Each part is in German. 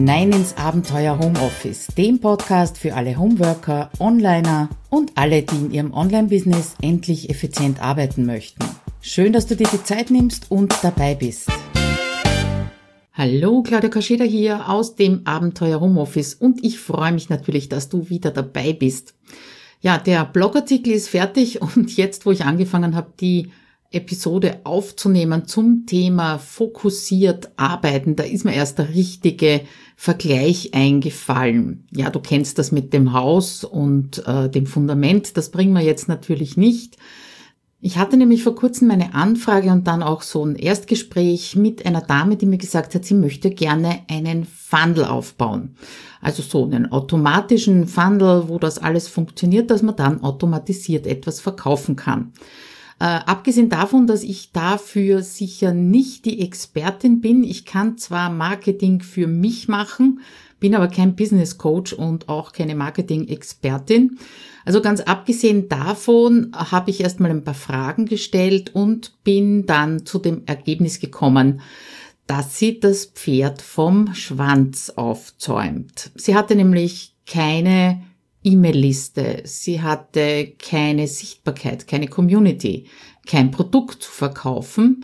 hinein ins Abenteuer Homeoffice, dem Podcast für alle Homeworker, Onliner und alle, die in ihrem Online-Business endlich effizient arbeiten möchten. Schön, dass du dir die Zeit nimmst und dabei bist. Hallo, Claudia Kascheda hier aus dem Abenteuer Homeoffice und ich freue mich natürlich, dass du wieder dabei bist. Ja, der Blogartikel ist fertig und jetzt, wo ich angefangen habe, die Episode aufzunehmen zum Thema fokussiert arbeiten, da ist mir erst der richtige Vergleich eingefallen. Ja, du kennst das mit dem Haus und dem Fundament, das bringen wir jetzt natürlich nicht. Ich hatte nämlich vor kurzem meine Anfrage und dann auch so ein Erstgespräch mit einer Dame, die mir gesagt hat, sie möchte gerne einen Funnel aufbauen. Also so einen automatischen Funnel, wo das alles funktioniert, dass man dann automatisiert etwas verkaufen kann. Abgesehen davon, dass ich dafür sicher nicht die Expertin bin. Ich kann zwar Marketing für mich machen, bin aber kein Business Coach und auch keine Marketing-Expertin. Also ganz abgesehen davon habe ich erstmal ein paar Fragen gestellt und bin dann zu dem Ergebnis gekommen, dass sie das Pferd vom Schwanz aufzäumt. Sie hatte nämlich keine E-Mail-Liste, sie hatte keine Sichtbarkeit, keine Community, kein Produkt zu verkaufen.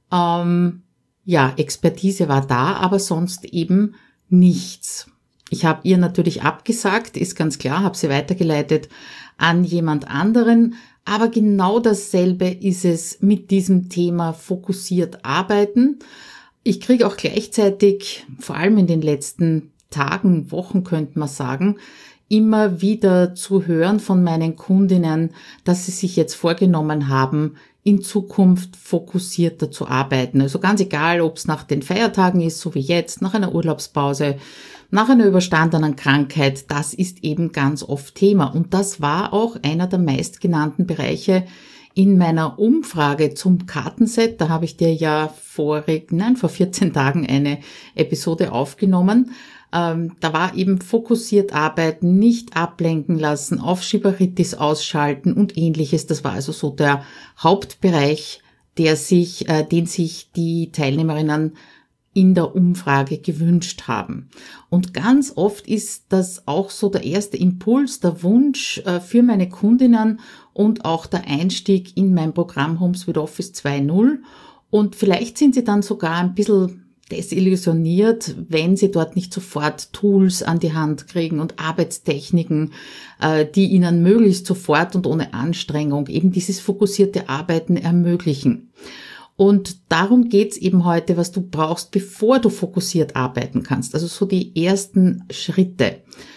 Expertise war da, aber sonst eben nichts. Ich habe ihr natürlich abgesagt, ist ganz klar, habe sie weitergeleitet an jemand anderen, aber genau dasselbe ist es mit diesem Thema fokussiert arbeiten. Ich kriege auch gleichzeitig, vor allem in den letzten Tagen, Wochen könnte man sagen, immer wieder zu hören von meinen Kundinnen, dass sie sich jetzt vorgenommen haben, in Zukunft fokussierter zu arbeiten. Also ganz egal, ob es nach den Feiertagen ist, so wie jetzt, nach einer Urlaubspause, nach einer überstandenen Krankheit, das ist eben ganz oft Thema. Und das war auch einer der meistgenannten Bereiche in meiner Umfrage zum Kartenset. Da habe ich dir ja vor 14 Tagen eine Episode aufgenommen. Da war eben fokussiert arbeiten, nicht ablenken lassen, Aufschieberitis ausschalten und ähnliches. Das war also so der Hauptbereich, den sich die Teilnehmerinnen in der Umfrage gewünscht haben. Und ganz oft ist das auch so der erste Impuls, der Wunsch für meine Kundinnen und auch der Einstieg in mein Programm Homes with Office 2.0. Und vielleicht sind sie dann sogar ein bisschen desillusioniert, wenn sie dort nicht sofort Tools an die Hand kriegen und Arbeitstechniken, die ihnen möglichst sofort und ohne Anstrengung eben dieses fokussierte Arbeiten ermöglichen. Und darum geht's eben heute, was du brauchst, bevor du fokussiert arbeiten kannst. Also so die ersten Schritte.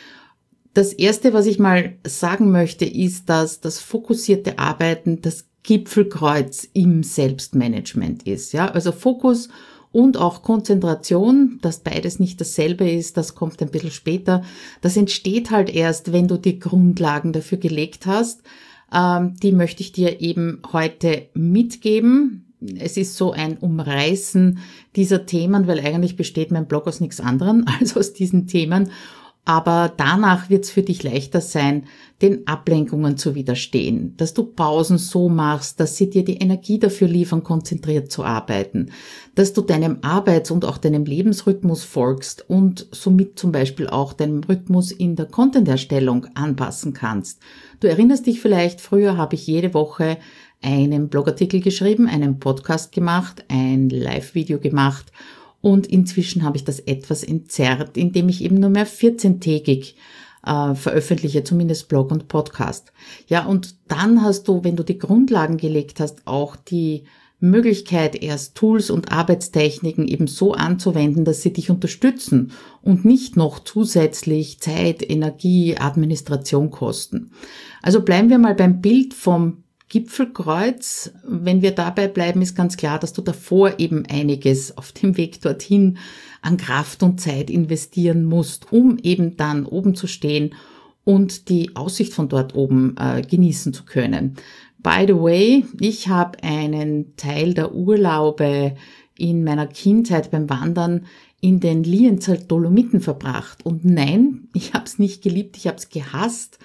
Das erste, was ich mal sagen möchte, ist, dass das fokussierte Arbeiten das Gipfelkreuz im Selbstmanagement ist. Ja, also Fokus und auch Konzentration, dass beides nicht dasselbe ist, das kommt ein bisschen später. Das entsteht halt erst, wenn du die Grundlagen dafür gelegt hast. Die möchte ich dir eben heute mitgeben. Es ist so ein Umreißen dieser Themen, weil eigentlich besteht mein Blog aus nichts anderem als aus diesen Themen. Aber danach wird es für dich leichter sein, den Ablenkungen zu widerstehen, dass du Pausen so machst, dass sie dir die Energie dafür liefern, konzentriert zu arbeiten, dass du deinem Arbeits- und auch deinem Lebensrhythmus folgst und somit zum Beispiel auch deinem Rhythmus in der Content-Erstellung anpassen kannst. Du erinnerst dich vielleicht, früher habe ich jede Woche einen Blogartikel geschrieben, einen Podcast gemacht, ein Live-Video gemacht. Und inzwischen habe ich das etwas entzerrt, indem ich eben nur mehr 14-tägig veröffentliche, zumindest Blog und Podcast. Ja, und dann hast du, wenn du die Grundlagen gelegt hast, auch die Möglichkeit, erst Tools und Arbeitstechniken eben so anzuwenden, dass sie dich unterstützen und nicht noch zusätzlich Zeit, Energie, Administration kosten. Also bleiben wir mal beim Bild vom Gipfelkreuz. Wenn wir dabei bleiben, ist ganz klar, dass du davor eben einiges auf dem Weg dorthin an Kraft und Zeit investieren musst, um eben dann oben zu stehen und die Aussicht von dort oben genießen zu können. By the way, ich habe einen Teil der Urlaube in meiner Kindheit beim Wandern in den Lienzer Dolomiten verbracht. Und nein, ich habe es nicht geliebt, ich habe es gehasst.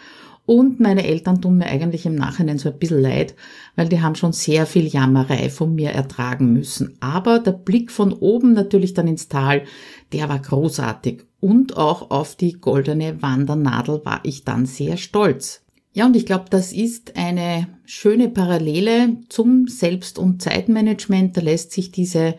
Und meine Eltern tun mir eigentlich im Nachhinein so ein bisschen leid, weil die haben schon sehr viel Jammerei von mir ertragen müssen. Aber der Blick von oben natürlich dann ins Tal, der war großartig. Und auch auf die goldene Wandernadel war ich dann sehr stolz. Ja, und ich glaube, das ist eine schöne Parallele zum Selbst- und Zeitmanagement. Da lässt sich dieser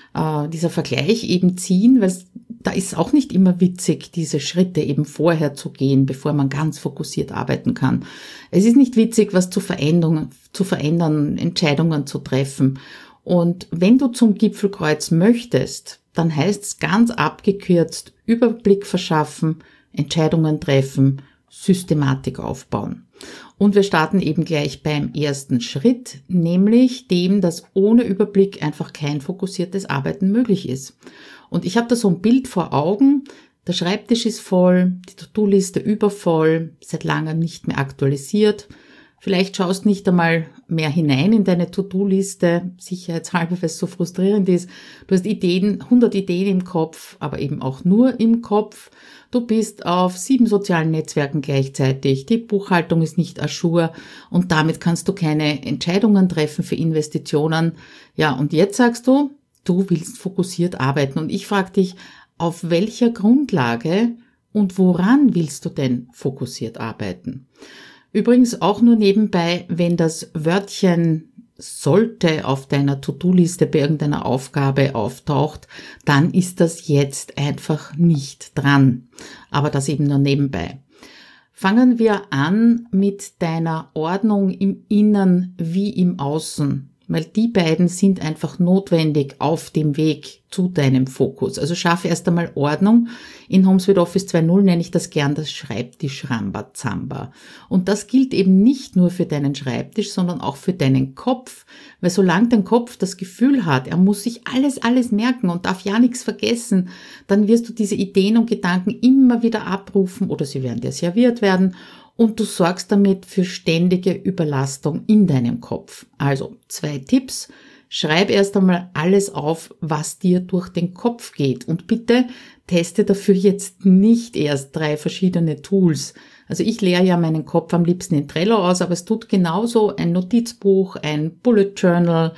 Vergleich eben ziehen, weil da ist auch nicht immer witzig, diese Schritte eben vorher zu gehen, bevor man ganz fokussiert arbeiten kann. Es ist nicht witzig, was zu verändern, Entscheidungen zu treffen. Und wenn du zum Gipfelkreuz möchtest, dann heißt es ganz abgekürzt, Überblick verschaffen, Entscheidungen treffen, Systematik aufbauen. Und wir starten eben gleich beim ersten Schritt, nämlich dem, dass ohne Überblick einfach kein fokussiertes Arbeiten möglich ist. Und ich habe da so ein Bild vor Augen, der Schreibtisch ist voll, die To-Do-Liste übervoll, seit langem nicht mehr aktualisiert. Vielleicht schaust nicht einmal mehr hinein in deine To-Do-Liste, sicherheitshalber, weil es so frustrierend ist. Du hast 100 Ideen im Kopf, aber eben auch nur im Kopf. Du bist auf 7 sozialen Netzwerken gleichzeitig, die Buchhaltung ist nicht à jour und damit kannst du keine Entscheidungen treffen für Investitionen. Ja, und jetzt sagst du, du willst fokussiert arbeiten und ich frage dich, auf welcher Grundlage und woran willst du denn fokussiert arbeiten? Übrigens auch nur nebenbei, wenn das Wörtchen sollte auf deiner To-Do-Liste bei irgendeiner Aufgabe auftaucht, dann ist das jetzt einfach nicht dran. Aber das eben nur nebenbei. Fangen wir an mit deiner Ordnung im Innen wie im Außen, weil die beiden sind einfach notwendig auf dem Weg zu deinem Fokus. Also schaffe erst einmal Ordnung. In HomeSuite Office 2.0 nenne ich das gern das Schreibtisch-Rambazamba. Und das gilt eben nicht nur für deinen Schreibtisch, sondern auch für deinen Kopf. Weil solange dein Kopf das Gefühl hat, er muss sich alles merken und darf ja nichts vergessen, dann wirst du diese Ideen und Gedanken immer wieder abrufen oder sie werden dir serviert werden. Und du sorgst damit für ständige Überlastung in deinem Kopf. Also 2 Tipps. Schreib erst einmal alles auf, was dir durch den Kopf geht. Und bitte teste dafür jetzt nicht erst 3 verschiedene Tools. Also ich leere ja meinen Kopf am liebsten in Trello aus, aber es tut genauso ein Notizbuch, ein Bullet Journal,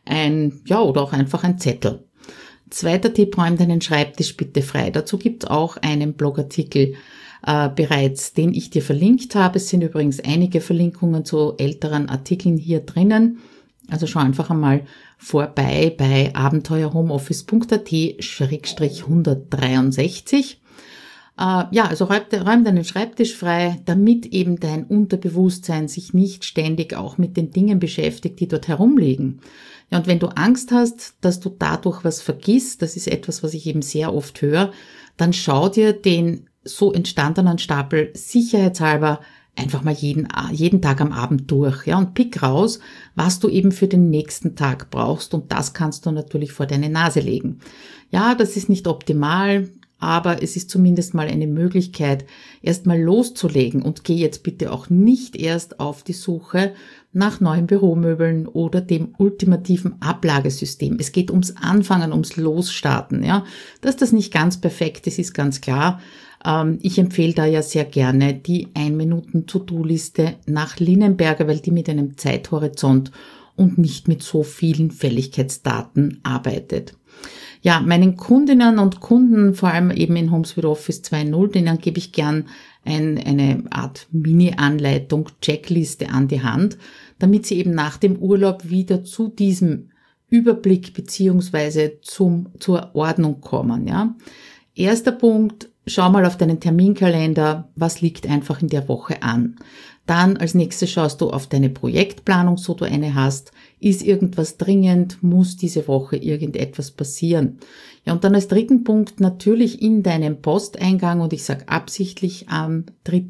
oder auch einfach ein Zettel. 2. Tipp, räum deinen Schreibtisch bitte frei. Dazu gibt es auch einen Blogartikel bereits, den ich dir verlinkt habe. Es sind übrigens einige Verlinkungen zu älteren Artikeln hier drinnen. Also schau einfach einmal vorbei bei abenteuerhomeoffice.at/163. Also räum deinen Schreibtisch frei, damit eben dein Unterbewusstsein sich nicht ständig auch mit den Dingen beschäftigt, die dort herumliegen. Ja, und wenn du Angst hast, dass du dadurch was vergisst, das ist etwas, was ich eben sehr oft höre, dann schau dir den so entstandenen Stapel sicherheitshalber einfach mal jeden Tag am Abend durch, ja, und pick raus, was du eben für den nächsten Tag brauchst und das kannst du natürlich vor deine Nase legen. Ja, das ist nicht optimal, aber es ist zumindest mal eine Möglichkeit, erst mal loszulegen und geh jetzt bitte auch nicht erst auf die Suche nach neuen Büromöbeln oder dem ultimativen Ablagesystem. Es geht ums Anfangen, ums Losstarten, ja. Dass das nicht ganz perfekt ist ganz klar. Ich empfehle da ja sehr gerne die 1-Minuten-To-Do-Liste nach Linnenberger, weil die mit einem Zeithorizont und nicht mit so vielen Fälligkeitsdaten arbeitet. Ja, meinen Kundinnen und Kunden, vor allem eben in HomeSuite Office 2.0, denen gebe ich gern eine Art Mini-Anleitung, Checkliste an die Hand, damit sie eben nach dem Urlaub wieder zu diesem Überblick beziehungsweise zur Ordnung kommen. Ja. Erster Punkt, schau mal auf deinen Terminkalender, was liegt einfach in der Woche an. Dann als nächstes schaust du auf deine Projektplanung, so du eine hast. Ist irgendwas dringend? Muss diese Woche irgendetwas passieren? Ja, und dann als 3. Punkt natürlich in deinem Posteingang, und ich sage absichtlich an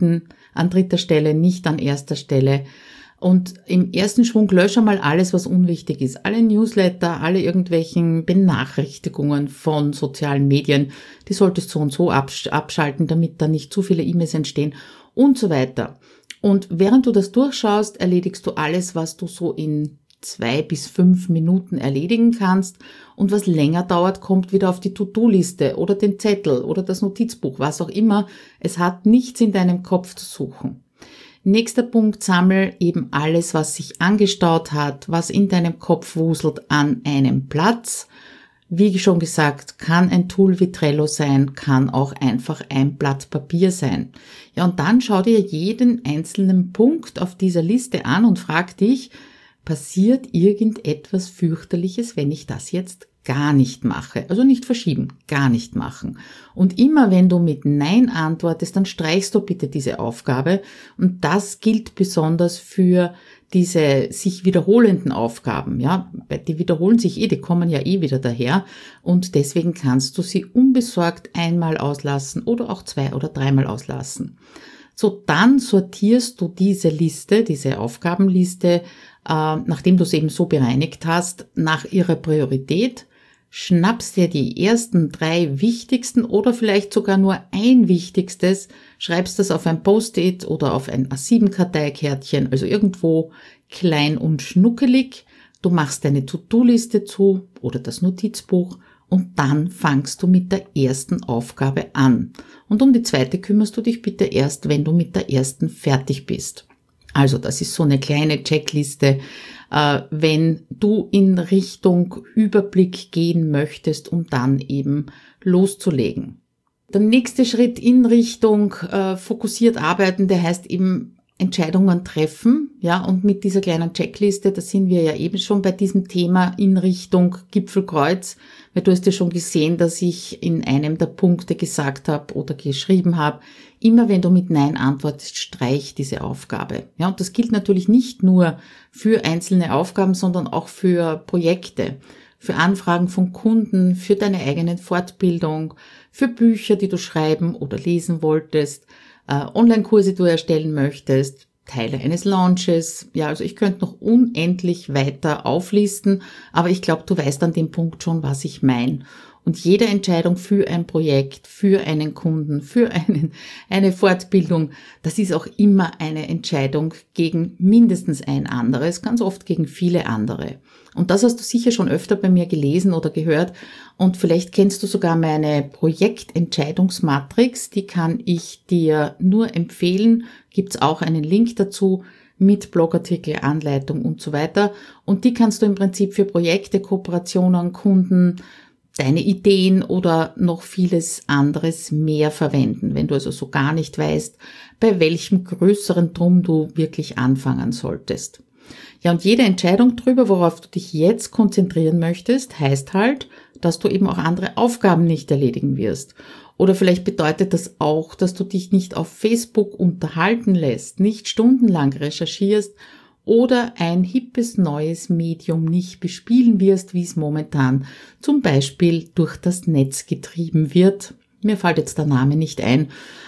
3. Stelle, nicht an 1. Stelle. Und im ersten Schwung lösche mal alles, was unwichtig ist. Alle Newsletter, alle irgendwelchen Benachrichtigungen von sozialen Medien, die solltest du so und so abschalten, damit da nicht zu viele E-Mails entstehen und so weiter. Und während du das durchschaust, erledigst du alles, was du so in 2 bis 5 Minuten erledigen kannst. Und was länger dauert, kommt wieder auf die To-Do-Liste oder den Zettel oder das Notizbuch, was auch immer. Es hat nichts in deinem Kopf zu suchen. Nächster Punkt, sammel eben alles, was sich angestaut hat, was in deinem Kopf wuselt, an einem Platz. Wie schon gesagt, kann ein Tool wie Trello sein, kann auch einfach ein Blatt Papier sein. Ja, und dann schau dir jeden einzelnen Punkt auf dieser Liste an und frag dich, passiert irgendetwas fürchterliches, wenn ich das jetzt gar nicht mache? Also nicht verschieben, gar nicht machen. Und immer wenn du mit Nein antwortest, dann streichst du bitte diese Aufgabe. Und das gilt besonders für diese sich wiederholenden Aufgaben. Ja, die wiederholen sich die kommen ja wieder daher. Und deswegen kannst du sie unbesorgt einmal auslassen oder auch 2- oder 3-mal auslassen. So, dann sortierst du diese Liste, diese Aufgabenliste, nachdem du es eben so bereinigt hast, nach ihrer Priorität, schnappst dir die ersten 3 wichtigsten oder vielleicht sogar nur ein wichtigstes, schreibst das auf ein Post-it oder auf ein A7-Karteikärtchen, also irgendwo klein und schnuckelig. Du machst deine To-Do-Liste zu oder das Notizbuch und dann fangst du mit der ersten Aufgabe an. Und um die zweite kümmerst du dich bitte erst, wenn du mit der ersten fertig bist. Also das ist so eine kleine Checkliste, wenn du in Richtung Überblick gehen möchtest, um dann eben loszulegen. Der nächste Schritt in Richtung fokussiert arbeiten, der heißt eben Entscheidungen treffen, ja, und mit dieser kleinen Checkliste, da sind wir ja eben schon bei diesem Thema in Richtung Gipfelkreuz, weil du hast ja schon gesehen, dass ich in einem der Punkte gesagt habe oder geschrieben habe, immer wenn du mit Nein antwortest, streich diese Aufgabe. Ja, und das gilt natürlich nicht nur für einzelne Aufgaben, sondern auch für Projekte, für Anfragen von Kunden, für deine eigene Fortbildung, für Bücher, die du schreiben oder lesen wolltest, Online-Kurse, die du erstellen möchtest, Teile eines Launches. Ja, also ich könnte noch unendlich weiter auflisten, aber ich glaube, du weißt an dem Punkt schon, was ich meine. Und jede Entscheidung für ein Projekt, für einen Kunden, für eine Fortbildung, das ist auch immer eine Entscheidung gegen mindestens ein anderes, ganz oft gegen viele andere. Und das hast du sicher schon öfter bei mir gelesen oder gehört. Und vielleicht kennst du sogar meine Projektentscheidungsmatrix. Die kann ich dir nur empfehlen. Gibt's auch einen Link dazu mit Blogartikel, Anleitung und so weiter. Und die kannst du im Prinzip für Projekte, Kooperationen, Kunden, deine Ideen oder noch vieles anderes mehr verwenden, wenn du also so gar nicht weißt, bei welchem größeren Drum du wirklich anfangen solltest. Ja, und jede Entscheidung darüber, worauf du dich jetzt konzentrieren möchtest, heißt halt, dass du eben auch andere Aufgaben nicht erledigen wirst. Oder vielleicht bedeutet das auch, dass du dich nicht auf Facebook unterhalten lässt, nicht stundenlang recherchierst oder ein hippes neues Medium nicht bespielen wirst, wie es momentan zum Beispiel durch das Netz getrieben wird. Mir fällt jetzt der Name nicht ein,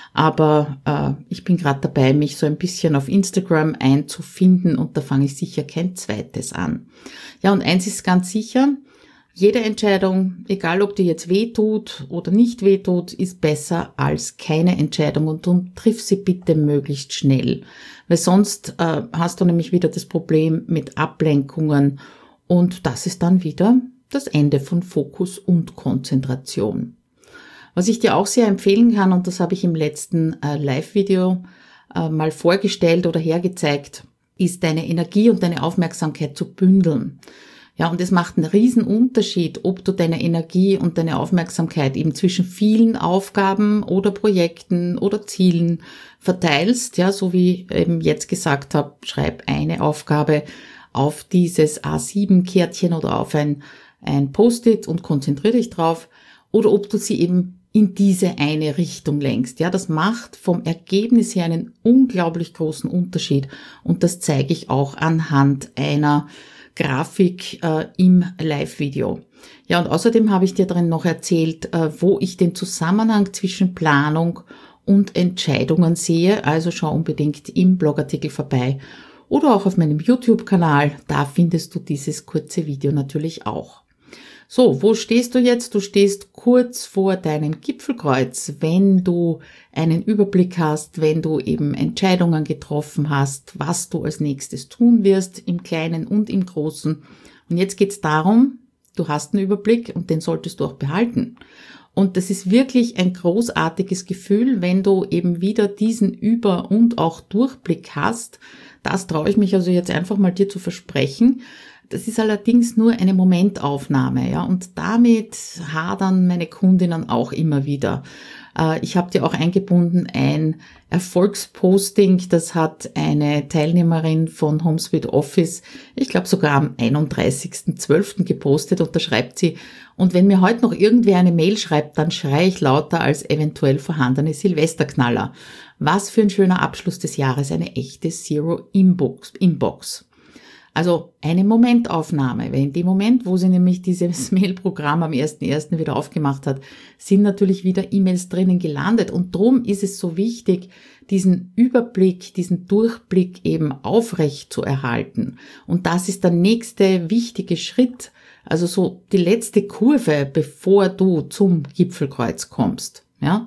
aber ich bin gerade dabei, mich so ein bisschen auf Instagram einzufinden und da fange ich sicher kein zweites an. Ja, und eins ist ganz sicher, jede Entscheidung, egal ob die jetzt wehtut oder nicht wehtut, ist besser als keine Entscheidung und triff sie bitte möglichst schnell. Weil sonst hast du nämlich wieder das Problem mit Ablenkungen und das ist dann wieder das Ende von Fokus und Konzentration. Was ich dir auch sehr empfehlen kann, und das habe ich im letzten Live-Video mal vorgestellt oder hergezeigt, ist deine Energie und deine Aufmerksamkeit zu bündeln. Ja, und es macht einen riesen Unterschied, ob du deine Energie und deine Aufmerksamkeit eben zwischen vielen Aufgaben oder Projekten oder Zielen verteilst. Ja, so wie ich eben jetzt gesagt habe, schreib eine Aufgabe auf dieses A7-Kärtchen oder auf ein Post-it und konzentriere dich drauf. Oder ob du sie eben in diese eine Richtung lenkst. Ja, das macht vom Ergebnis her einen unglaublich großen Unterschied. Und das zeige ich auch anhand einer Grafik im Live-Video. Ja, und außerdem habe ich dir drin noch erzählt, wo ich den Zusammenhang zwischen Planung und Entscheidungen sehe. Also schau unbedingt im Blogartikel vorbei oder auch auf meinem YouTube-Kanal. Da findest du dieses kurze Video natürlich auch. So, wo stehst du jetzt? Du stehst kurz vor deinem Gipfelkreuz, wenn du einen Überblick hast, wenn du eben Entscheidungen getroffen hast, was du als nächstes tun wirst, im Kleinen und im Großen. Und jetzt geht's darum, du hast einen Überblick und den solltest du auch behalten. Und das ist wirklich ein großartiges Gefühl, wenn du eben wieder diesen Über- und auch Durchblick hast. Das traue ich mich also jetzt einfach mal dir zu versprechen. Das ist allerdings nur eine Momentaufnahme, ja, und damit hadern meine Kundinnen auch immer wieder. Ich habe dir auch eingebunden ein Erfolgsposting, das hat eine Teilnehmerin von HomeSuite Office, ich glaube sogar am 31.12. gepostet, und da schreibt sie: Und wenn mir heute noch irgendwer eine Mail schreibt, dann schreie ich lauter als eventuell vorhandene Silvesterknaller. Was für ein schöner Abschluss des Jahres, eine echte Zero-Inbox. Also eine Momentaufnahme, weil in dem Moment, wo sie nämlich dieses Mailprogramm am 1.1. wieder aufgemacht hat, sind natürlich wieder E-Mails drinnen gelandet, und drum ist es so wichtig, diesen Überblick, diesen Durchblick eben aufrecht zu erhalten. Und das ist der nächste wichtige Schritt, also so die letzte Kurve, bevor du zum Gipfelkreuz kommst. Ja?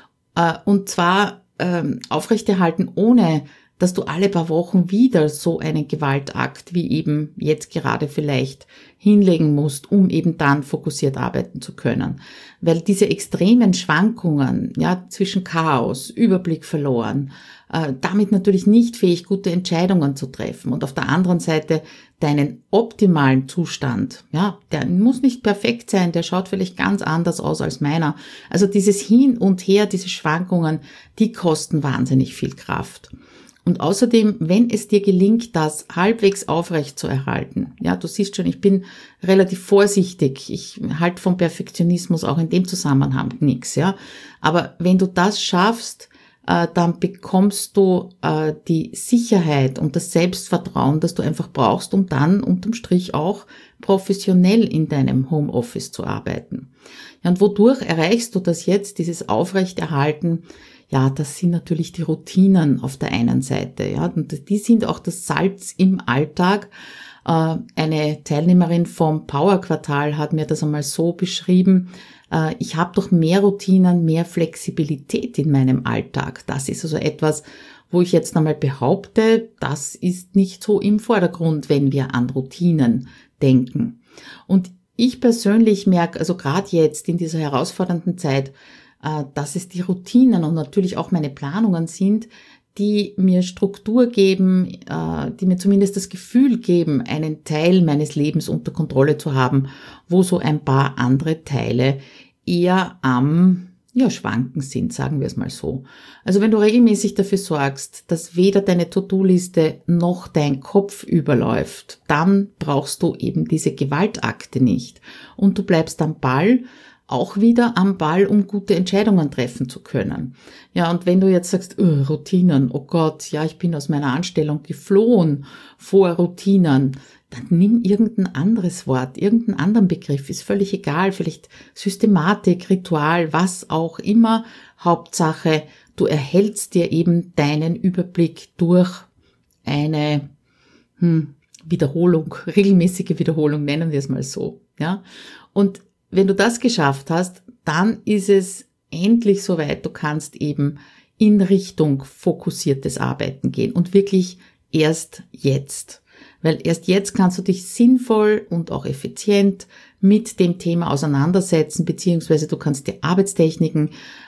Und zwar aufrechterhalten, ohne dass du alle paar Wochen wieder so einen Gewaltakt wie eben jetzt gerade vielleicht hinlegen musst, um eben dann fokussiert arbeiten zu können. Weil diese extremen Schwankungen, ja, zwischen Chaos, Überblick verloren, damit natürlich nicht fähig, gute Entscheidungen zu treffen, und auf der anderen Seite deinen optimalen Zustand, ja, der muss nicht perfekt sein, der schaut vielleicht ganz anders aus als meiner. Also dieses Hin und Her, diese Schwankungen, die kosten wahnsinnig viel Kraft. Und außerdem, wenn es dir gelingt, das halbwegs aufrecht zu erhalten, ja, du siehst schon, ich bin relativ vorsichtig, ich halte vom Perfektionismus auch in dem Zusammenhang nichts, ja, aber wenn du das schaffst, dann bekommst du die Sicherheit und das Selbstvertrauen, das du einfach brauchst, um dann unterm Strich auch professionell in deinem Homeoffice zu arbeiten. Ja, und wodurch erreichst du das jetzt, dieses Aufrechterhalten? Ja, das sind natürlich die Routinen auf der einen Seite, ja, und die sind auch das Salz im Alltag. Eine Teilnehmerin vom Power-Quartal hat mir das einmal so beschrieben: Ich habe doch mehr Routinen, mehr Flexibilität in meinem Alltag. Das ist also etwas, wo ich jetzt einmal behaupte, das ist nicht so im Vordergrund, wenn wir an Routinen denken. Und ich persönlich merke, also gerade jetzt in dieser herausfordernden Zeit, dass es die Routinen und natürlich auch meine Planungen sind, die mir Struktur geben, die mir zumindest das Gefühl geben, einen Teil meines Lebens unter Kontrolle zu haben, wo so ein paar andere Teile eher am Schwanken sind, sagen wir es mal so. Also wenn du regelmäßig dafür sorgst, dass weder deine To-Do-Liste noch dein Kopf überläuft, dann brauchst du eben diese Gewaltakte nicht. Und du bleibst am Ball, auch wieder am Ball, um gute Entscheidungen treffen zu können. Ja, und wenn du jetzt sagst, Routinen, oh Gott, ja, ich bin aus meiner Anstellung geflohen vor Routinen, dann nimm irgendein anderes Wort, irgendeinen anderen Begriff, ist völlig egal, vielleicht Systematik, Ritual, was auch immer. Hauptsache, du erhältst dir eben deinen Überblick durch eine Wiederholung, regelmäßige Wiederholung, nennen wir es mal so. Ja, und wenn du das geschafft hast, dann ist es endlich soweit, du kannst eben in Richtung fokussiertes Arbeiten gehen, und wirklich erst jetzt. Weil erst jetzt kannst du dich sinnvoll und auch effizient mit dem Thema auseinandersetzen, beziehungsweise du kannst dir Arbeitstechniken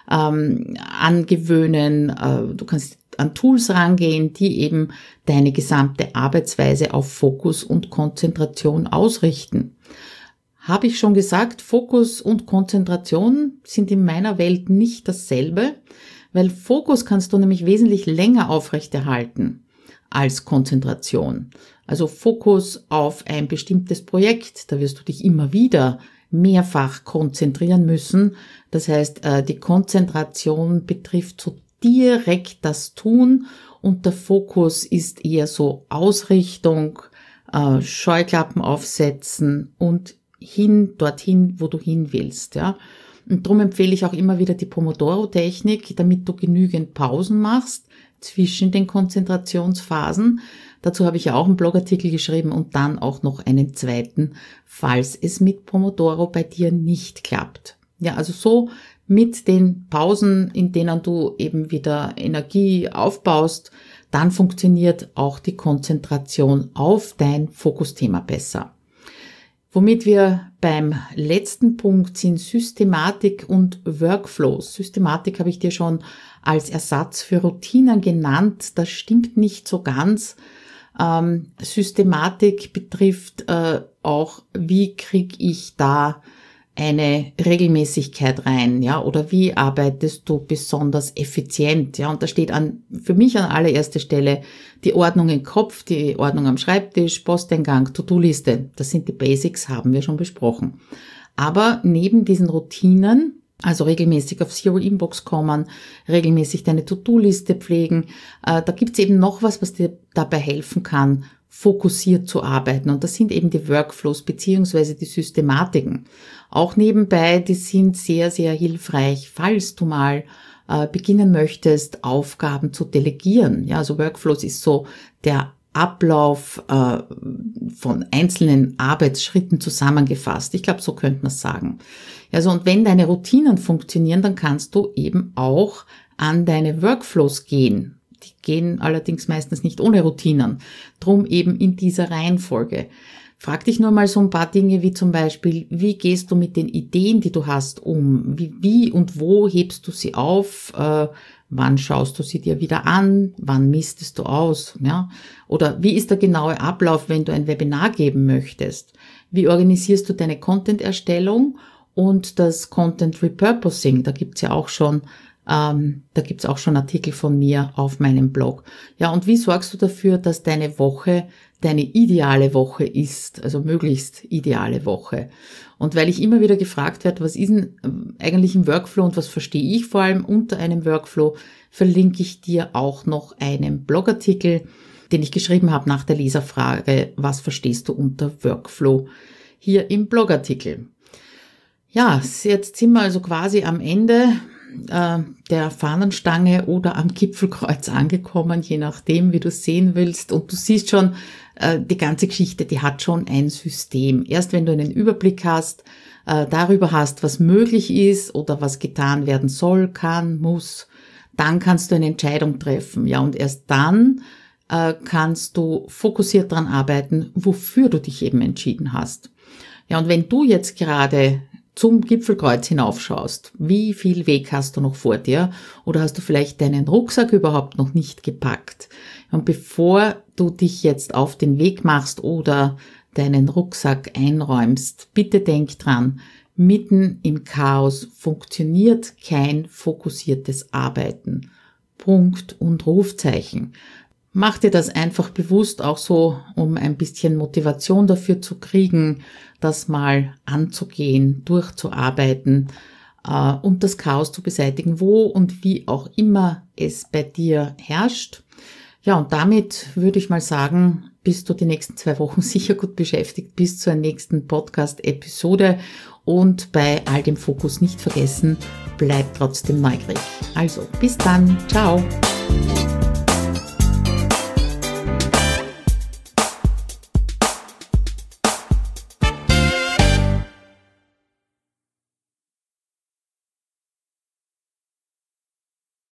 angewöhnen, du kannst an Tools rangehen, die eben deine gesamte Arbeitsweise auf Fokus und Konzentration ausrichten. Habe ich schon gesagt, Fokus und Konzentration sind in meiner Welt nicht dasselbe, weil Fokus kannst du nämlich wesentlich länger aufrechterhalten als Konzentration. Also Fokus auf ein bestimmtes Projekt, da wirst du dich immer wieder mehrfach konzentrieren müssen. Das heißt, die Konzentration betrifft so direkt das Tun, und der Fokus ist eher so Ausrichtung, Scheuklappen aufsetzen und dorthin, wo du hin willst, ja. Und darum empfehle ich auch immer wieder die Pomodoro-Technik, damit du genügend Pausen machst zwischen den Konzentrationsphasen. Dazu habe ich ja auch einen Blogartikel geschrieben, und dann auch noch einen zweiten, falls es mit Pomodoro bei dir nicht klappt. Ja, also so mit den Pausen, in denen du eben wieder Energie aufbaust, dann funktioniert auch die Konzentration auf dein Fokusthema besser. Womit wir beim letzten Punkt sind, Systematik und Workflows. Systematik habe ich dir schon als Ersatz für Routinen genannt. Das stimmt nicht so ganz. Systematik betrifft auch, wie kriege ich da eine Regelmäßigkeit rein, ja, oder wie arbeitest du besonders effizient, ja, und da steht für mich an allererster Stelle die Ordnung im Kopf, die Ordnung am Schreibtisch, Posteingang, To-Do-Liste. Das sind die Basics, haben wir schon besprochen. Aber neben diesen Routinen, also regelmäßig auf Zero Inbox kommen, regelmäßig deine To-Do-Liste pflegen, da gibt's eben noch was dir dabei helfen kann, fokussiert zu arbeiten. Und das sind eben die Workflows beziehungsweise die Systematiken. Auch nebenbei, die sind sehr, sehr hilfreich, falls du mal beginnen möchtest, Aufgaben zu delegieren. Ja, also Workflows ist so der Ablauf von einzelnen Arbeitsschritten zusammengefasst. Ich glaube, so könnte man es sagen. Also und wenn deine Routinen funktionieren, dann kannst du eben auch an deine Workflows gehen. Die gehen allerdings meistens nicht ohne Routinen. Drum eben in dieser Reihenfolge. Frag dich nur mal so ein paar Dinge wie zum Beispiel, wie gehst du mit den Ideen, die du hast, um? Wie und wo hebst du sie auf? Wann schaust du sie dir wieder an? Wann mistest du aus? Ja? Oder wie ist der genaue Ablauf, wenn du ein Webinar geben möchtest? Wie organisierst du deine Content-Erstellung und das Content Repurposing? Da gibt's ja auch schon Artikel von mir auf meinem Blog. Ja, und wie sorgst du dafür, dass deine Woche deine ideale Woche ist, also möglichst ideale Woche? Und weil ich immer wieder gefragt werde, was ist denn eigentlich ein Workflow und was verstehe ich vor allem unter einem Workflow, verlinke ich dir auch noch einen Blogartikel, den ich geschrieben habe nach der Leserfrage, was verstehst du unter Workflow, hier im Blogartikel. Ja, jetzt sind wir also quasi am Ende der Fahnenstange oder am Gipfelkreuz angekommen, je nachdem, wie du es sehen willst. Und du siehst schon, die ganze Geschichte, die hat schon ein System. Erst wenn du einen Überblick hast, darüber hast, was möglich ist oder was getan werden soll, kann, muss, dann kannst du eine Entscheidung treffen. Ja, und erst dann kannst du fokussiert dran arbeiten, wofür du dich eben entschieden hast. Ja, und wenn du jetzt gerade zum Gipfelkreuz hinaufschaust, wie viel Weg hast du noch vor dir? Oder hast du vielleicht deinen Rucksack überhaupt noch nicht gepackt? Und bevor du dich jetzt auf den Weg machst oder deinen Rucksack einräumst, bitte denk dran, mitten im Chaos funktioniert kein fokussiertes Arbeiten. Punkt und Rufzeichen. Mach dir das einfach bewusst, auch so, um ein bisschen Motivation dafür zu kriegen, das mal anzugehen, durchzuarbeiten und das Chaos zu beseitigen, wo und wie auch immer es bei dir herrscht. Ja, und damit würde ich mal sagen, bist du die nächsten 2 Wochen sicher gut beschäftigt bis zur nächsten Podcast-Episode. Und bei all dem Fokus nicht vergessen, bleib trotzdem neugierig. Also, bis dann. Ciao.